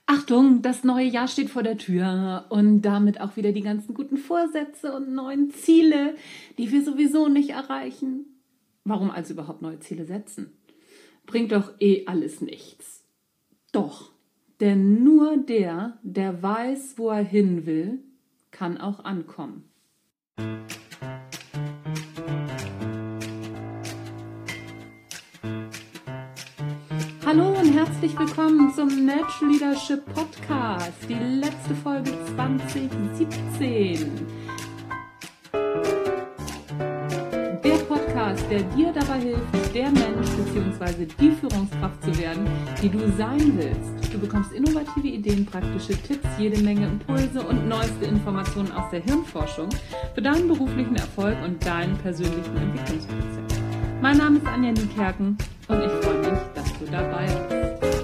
Achtung, das neue Jahr steht vor der Tür und damit auch wieder die ganzen guten Vorsätze und neuen Ziele, die wir sowieso nicht erreichen. Warum also überhaupt neue Ziele setzen? Bringt doch alles nichts. Doch, denn nur der weiß, wo er hin will, kann auch ankommen. Hallo und herzlich willkommen zum Natural Leadership Podcast, die letzte Folge 2017. Der Podcast, der dir dabei hilft, der Mensch bzw. die Führungskraft zu werden, die du sein willst. Du bekommst innovative Ideen, praktische Tipps, jede Menge Impulse und neueste Informationen aus der Hirnforschung für deinen beruflichen Erfolg und deinen persönlichen Entwicklungsprozess. Mein Name ist Anja Niekerken und ich freue mich, dass du dabei bist.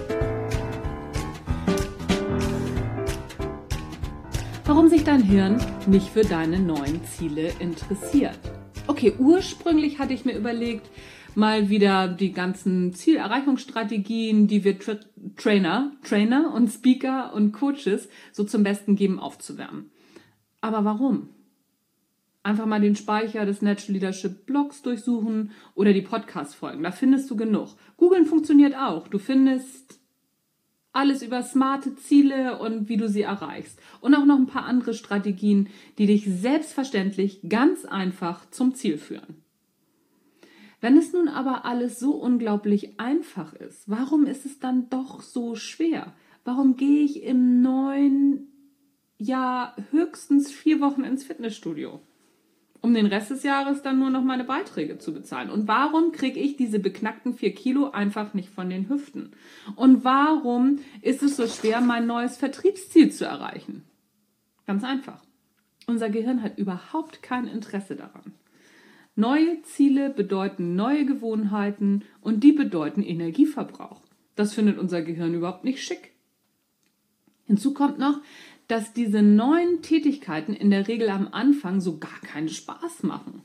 Warum sich dein Hirn nicht für deine neuen Ziele interessiert? Okay, ursprünglich hatte ich mir überlegt, mal wieder die ganzen Zielerreichungsstrategien, die wir Trainer und Speaker und Coaches so zum Besten geben, aufzuwärmen. Aber warum? Einfach mal den Speicher des Natural Leadership Blogs durchsuchen oder die Podcast-Folgen. Da findest du genug. Googlen funktioniert auch. Du findest alles über smarte Ziele und wie du sie erreichst. Und auch noch ein paar andere Strategien, die dich selbstverständlich ganz einfach zum Ziel führen. Wenn es nun aber alles so unglaublich einfach ist, warum ist es dann doch so schwer? Warum gehe ich im neuen Jahr höchstens 4 Wochen ins Fitnessstudio, um den Rest des Jahres dann nur noch meine Beiträge zu bezahlen? Und warum kriege ich diese beknackten 4 Kilo einfach nicht von den Hüften? Und warum ist es so schwer, mein neues Vertriebsziel zu erreichen? Ganz einfach. Unser Gehirn hat überhaupt kein Interesse daran. Neue Ziele bedeuten neue Gewohnheiten und die bedeuten Energieverbrauch. Das findet unser Gehirn überhaupt nicht schick. Hinzu kommt noch, dass diese neuen Tätigkeiten in der Regel am Anfang so gar keinen Spaß machen.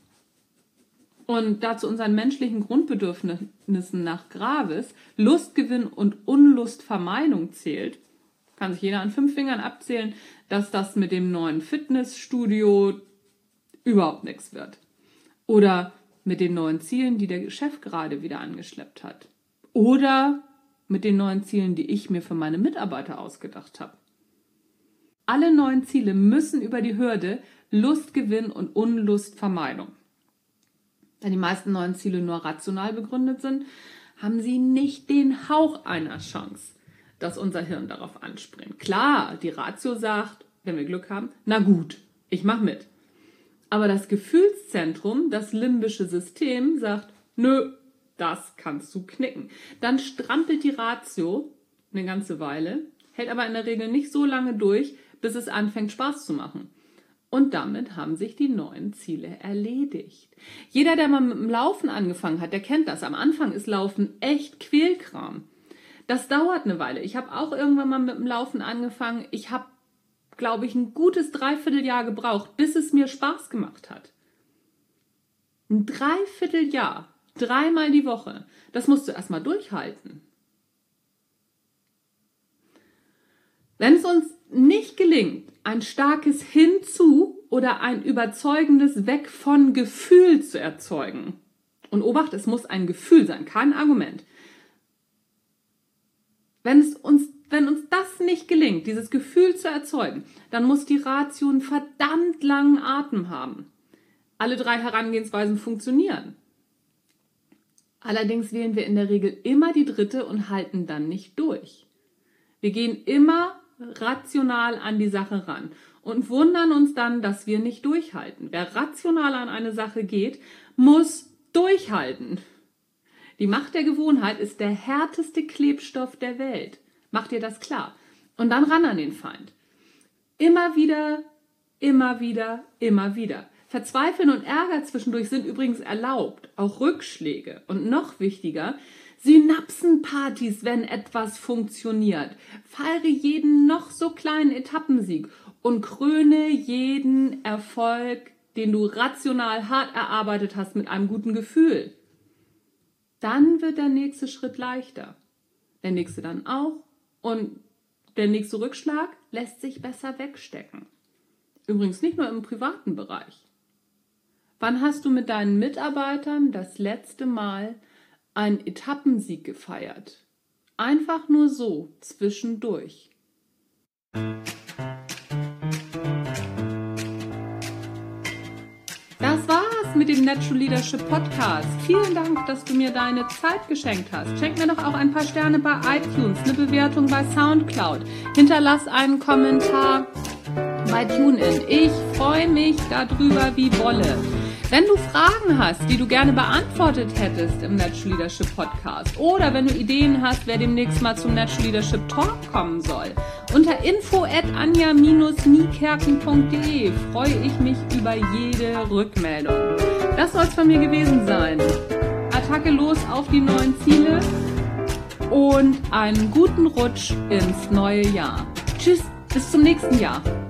Und da zu unseren menschlichen Grundbedürfnissen nach Gravis Lustgewinn und Unlustvermeidung zählt, kann sich jeder an 5 Fingern abzählen, dass das mit dem neuen Fitnessstudio überhaupt nichts wird. Oder mit den neuen Zielen, die der Chef gerade wieder angeschleppt hat. Oder mit den neuen Zielen, die ich mir für meine Mitarbeiter ausgedacht habe. Alle neuen Ziele müssen über die Hürde Lustgewinn und Unlustvermeidung. Da die meisten neuen Ziele nur rational begründet sind, haben sie nicht den Hauch einer Chance, dass unser Hirn darauf anspringt. Klar, die Ratio sagt, wenn wir Glück haben, na gut, ich mach mit. Aber das Gefühlszentrum, das limbische System, sagt, nö, das kannst du knicken. Dann strampelt die Ratio eine ganze Weile, hält aber in der Regel nicht so lange durch, bis es anfängt Spaß zu machen. Und damit haben sich die neuen Ziele erledigt. Jeder, der mal mit dem Laufen angefangen hat, der kennt das. Am Anfang ist Laufen echt Quälkram. Das dauert eine Weile. Ich habe auch irgendwann mal mit dem Laufen angefangen. Ich habe, glaube ich, ein gutes Dreivierteljahr gebraucht, bis es mir Spaß gemacht hat. Ein Dreivierteljahr, 3-mal die Woche. Das musst du erstmal durchhalten. Wenn es uns nicht gelingt, ein starkes Hinzu oder ein überzeugendes Weg von Gefühl zu erzeugen, und Obacht, es muss ein Gefühl sein, kein Argument. Wenn uns das nicht gelingt, dieses Gefühl zu erzeugen, dann muss die Ratio einen verdammt langen Atem haben. Alle 3 Herangehensweisen funktionieren. Allerdings wählen wir in der Regel immer die 3. und halten dann nicht durch. Wir gehen immer rational an die Sache ran und wundern uns dann, dass wir nicht durchhalten. Wer rational an eine Sache geht, muss durchhalten. Die Macht der Gewohnheit ist der härteste Klebstoff der Welt. Mach dir das klar. Und dann ran an den Feind. Immer wieder, immer wieder, immer wieder. Verzweifeln und Ärger zwischendurch sind übrigens erlaubt. Auch Rückschläge. Und noch wichtiger, Synapsenpartys, wenn etwas funktioniert. Feiere jeden noch so kleinen Etappensieg und kröne jeden Erfolg, den du rational hart erarbeitet hast, mit einem guten Gefühl. Dann wird der nächste Schritt leichter. Der nächste dann auch. Und Der nächste Rückschlag lässt sich besser wegstecken. Übrigens nicht nur im privaten Bereich. Wann hast du mit deinen Mitarbeitern das letzte Mal einen Etappensieg gefeiert? Einfach nur so, zwischendurch. Das war's mit dem Natural Leadership Podcast. Vielen Dank, dass du mir deine Zeit geschenkt hast. Schenk mir doch auch ein paar Sterne bei iTunes, eine Bewertung bei Soundcloud. Hinterlass einen Kommentar bei TuneIn. Ich freue mich darüber wie Bolle. Wenn du Fragen hast, die du gerne beantwortet hättest im Natural Leadership Podcast oder wenn du Ideen hast, wer demnächst mal zum Natural Leadership Talk kommen soll, unter info@anja-niekerken.de freue ich mich über jede Rückmeldung. Das soll es von mir gewesen sein. Attacke los auf die neuen Ziele und einen guten Rutsch ins neue Jahr. Tschüss, bis zum nächsten Jahr.